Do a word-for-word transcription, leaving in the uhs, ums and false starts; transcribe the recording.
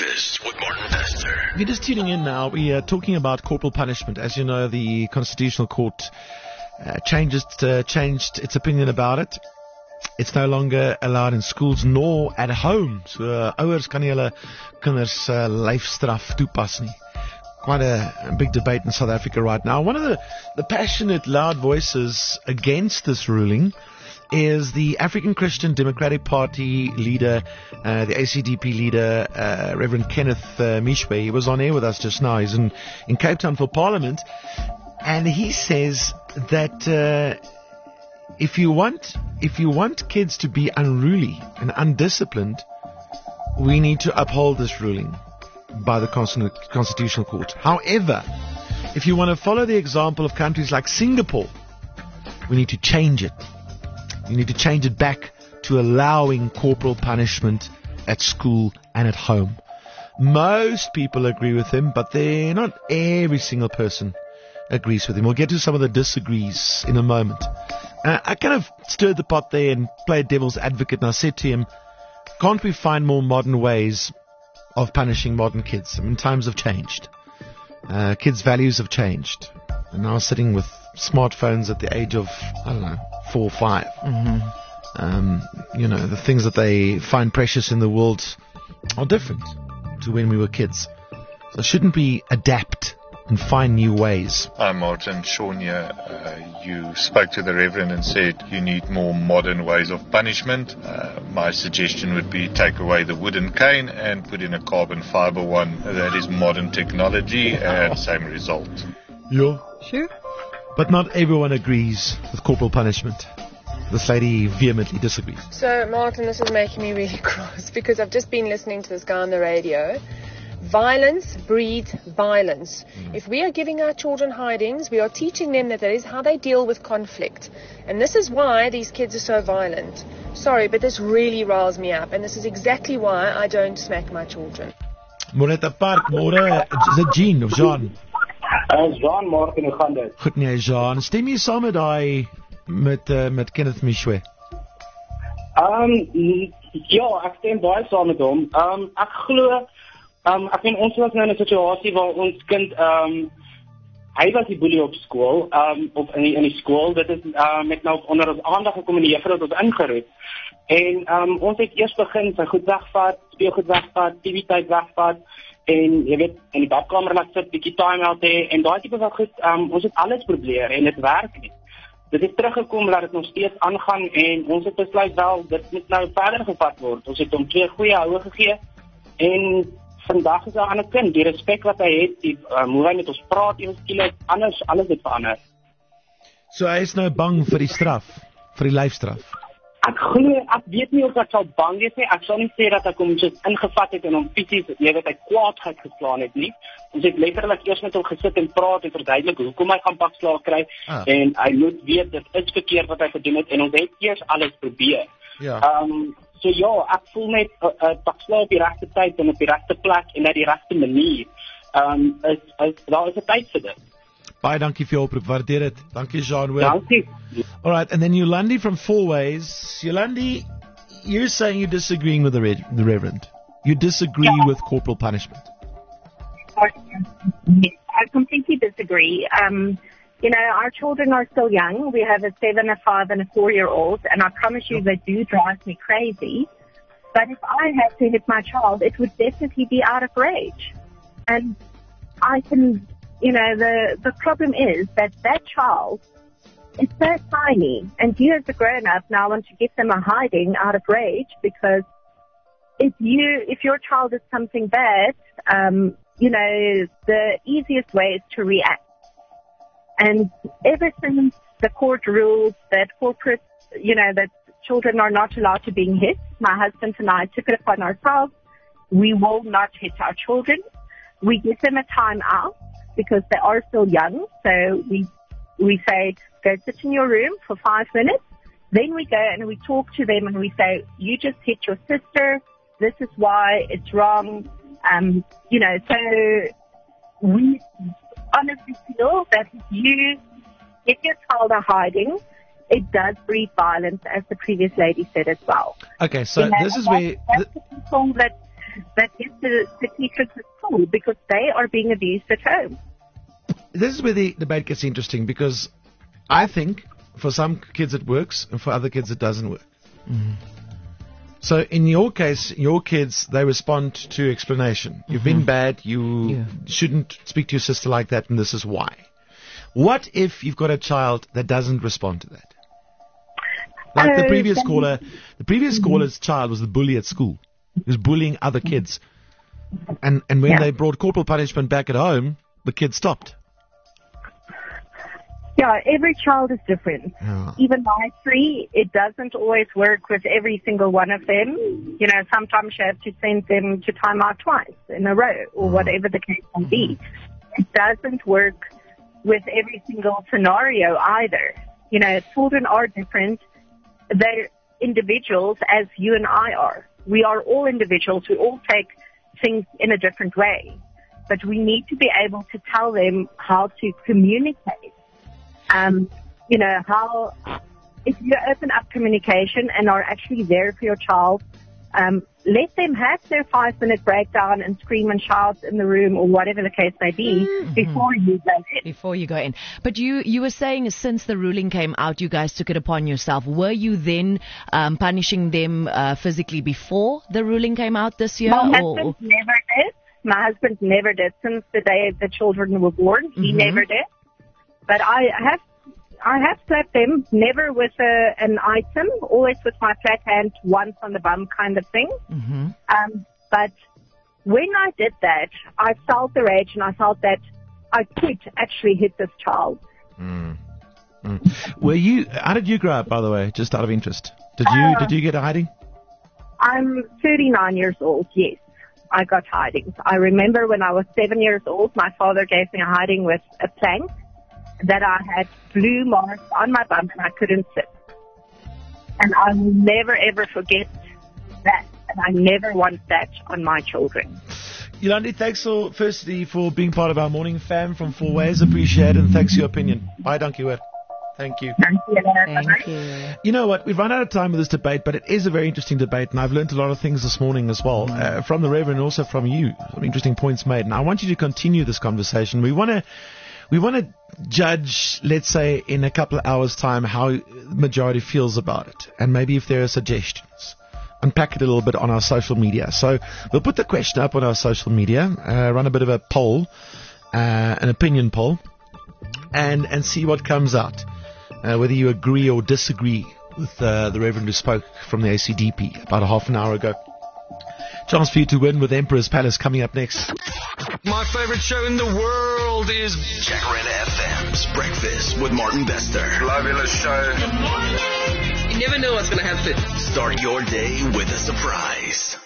Breakfast with Martin Bester. If you're just tuning in now, we are talking about corporal punishment. As you know, the Constitutional Court uh, changed, uh, changed its opinion about it. It's no longer allowed in schools nor at home. So uh, ouers kan nie hulle kinders uh, lyfstraf toepas nie. Quite a, a big debate in South Africa right now. One of the, the passionate, loud voices against this ruling is the African Christian Democratic Party leader, uh, the A C D P leader, uh, Reverend Kenneth uh, Mishwe. He was on air with us just now. He's in, in Cape Town for Parliament. And he says that uh, if you want if you want kids to be unruly and undisciplined, we need to uphold this ruling by the Constitutional Court. However, if you want to follow the example of countries like Singapore, we need to change it. You need to change it back to allowing corporal punishment at school and at home. Most people agree with him, but they're not every single person agrees with him. We'll get to some of the disagrees in a moment. Uh, I kind of stirred the pot there and played devil's advocate, and I said to him, can't we find more modern ways of punishing modern kids? I mean, times have changed. Uh, kids' values have changed. And now sitting with smartphones at the age of, I don't know, four or five. Mm-hmm. Um, you know, the things that they find precious in the world are different to when we were kids. So shouldn't we adapt and find new ways? Hi Martin, Sean here. Uh, you spoke to the Reverend and said you need more modern ways of punishment. Uh, my suggestion would be take away the wooden cane and put in a carbon fiber one. That is modern technology and same result. Yeah. Sure. But not everyone agrees with corporal punishment. This lady vehemently disagrees. So, Martin, this is making me really cross because I've just been listening to this guy on the radio. Violence breeds violence. Mm. If we are giving our children hidings, we are teaching them that that is how they deal with conflict. And this is why these kids are so violent. Sorry, but this really riles me up. And this is exactly why I don't smack my children. Moretta Park, Mora, is it Jean of Jean? Uh, Jean, Martin, hoe gaan dit? Goed nee, Jean. Stem jy saam met daai met uh, met Kenneth Mishwe? Um, ja, ek stem baie saam met hom. Um, ek glo, um, ek meen ons was nou in 'n situasie waar ons kind, um, hy was die boelie op skool, um, op in die, in die skool. Dit is uh, met nou onder ons aandag gekom en die juffrou het ons ingeroep. En um, ons het eers begin sy goed wegvat, speelgoed wegvat, T V-tyd wegvat. En jy weet, in die badkamer laat sit, bietjie time-out hê, en daai tipe van goed, um, ons het alles probeer, en dit werk nie. Dit het teruggekom, laat het nog steeds aangaan, en ons het besluit wel, dit moet nou verder gevat word. Ons het hom twee goeie houe gegee, en vandag is hy aan 'n kind, die respek wat hy het, die um, hoe hy met ons praat, ewe skielik, anders, alles het verander. So hy is nou bang vir die straf, vir die lyfstraf? Ek glo, ek weet nie of ek sal bang wees nie. Ek sal nie sê dat ek hom so ingevat het en hom fisies, jy weet, hy kwaadheid geslaan het nie. Ons het letterlik eers met hom gesit en praat en verduidelik hoekom hy gaan pakslaag kry. Ah. En hy moet weet dit is verkeerd wat hy gedoen het en ons het eers alles probeer. Ja. Um, so ja, ek voel net 'n uh, uh, pakslaag op die regte tyd en op die regte plek en op die regte manier. Um, is, is, daar is 'n tyd vir dit. Baie dankie vir jou oproep, waardeer dit. Dankie Jean. Dankie. All right, and then Yolandi from Four Ways. Yolandi, you're saying you're disagreeing with the, re- the Reverend. You disagree yeah. with corporal punishment. I completely disagree. Um, you know, our children are still young. We have a seven, a five, and a four-year-old, and I promise you they do drive me crazy. But if I had to hit my child, it would definitely be out of rage. And I can... You know, the, the problem is that that child is so tiny, and you as a grown-up now want to give them a hiding out of rage because if you, if your child does something bad, um, you know, the easiest way is to react. And ever since the court ruled that corporate, you know, that children are not allowed to be hit, my husband and I took it upon ourselves. We will not hit our children. We give them a time out, because they are still young. So we we say, go sit in your room for five minutes. Then we go and we talk to them and we say, you just hit your sister. This is why it's wrong. Um, you know, so we honestly feel that if you get your child a hiding, it does breed violence, as the previous lady said as well. Okay, so you know, this is that's, where... That's the people that that hits the, the teachers at school because they are being abused at home. This is where the debate gets interesting because I think for some kids it works and for other kids it doesn't work. Mm. So in your case, your kids, they respond to explanation. You've mm-hmm. been bad, you yeah. shouldn't speak to your sister like that, and this is why. What if you've got a child that doesn't respond to that? Like uh, the previous caller, the previous mm-hmm. caller's child was the bully at school. He was bullying other kids. And and when yeah. they brought corporal punishment back at home, the kid stopped. Yeah, every child is different. Oh. Even my three, it doesn't always work with every single one of them. You know, sometimes you have to send them to timeout twice in a row or oh. whatever the case can be. It doesn't work with every single scenario either. You know, children are different. They're individuals as you and I are. We are all individuals. We all take things in a different way. But we need to be able to tell them how to communicate. Um, you know, how, if you open up communication and are actually there for your child, um, let them have their five minute breakdown and scream and shout in the room or whatever the case may be mm-hmm. before you go in. Before you go in. But you, you were saying since the ruling came out, you guys took it upon yourself. Were you then um, punishing them uh, physically before the ruling came out this year? My or? husband never did. My husband never did since the day the children were born. He mm-hmm. never did. But I have, I have slapped them, never with a, an item, always with my flat hand, once on the bum kind of thing. Mm-hmm. Um, but when I did that, I felt the rage and I felt that I could actually hit this child. Mm. Mm. Were you? How did you grow up, by the way? Just out of interest, did you uh, did you get a hiding? I'm thirty-nine years old. Yes, I got hidings. I remember when I was seven years old, my father gave me a hiding with a plank that I had blue marks on my bum and I couldn't sit. And I will never ever forget that. And I never want that on my children. Yolandi, thanks for, firstly for being part of our morning fam from Four Ways. Appreciate it, and thanks for your opinion. Bye, dankjewel. Thank you. Thank you. Thank you. You know what? We've run out of time with this debate, but it is a very interesting debate, and I've learned a lot of things this morning as well, uh, from the Reverend and also from you. Some interesting points made. And I want you to continue this conversation. We want to we want to judge, let's say, in a couple of hours' time, how the majority feels about it, and maybe if there are suggestions. Unpack it a little bit on our social media. So we'll put the question up on our social media, uh, run a bit of a poll, uh, an opinion poll, and and see what comes out. Uh, whether you agree or disagree with uh, the Reverend who spoke from the A C D P about a half an hour ago. Chance for you to win with Emperor's Palace coming up next. My favorite show in the world is Jacaranda F M's Breakfast with Martin Bester. Fabulous show. Good morning. You never know what's going to happen. Start your day with a surprise.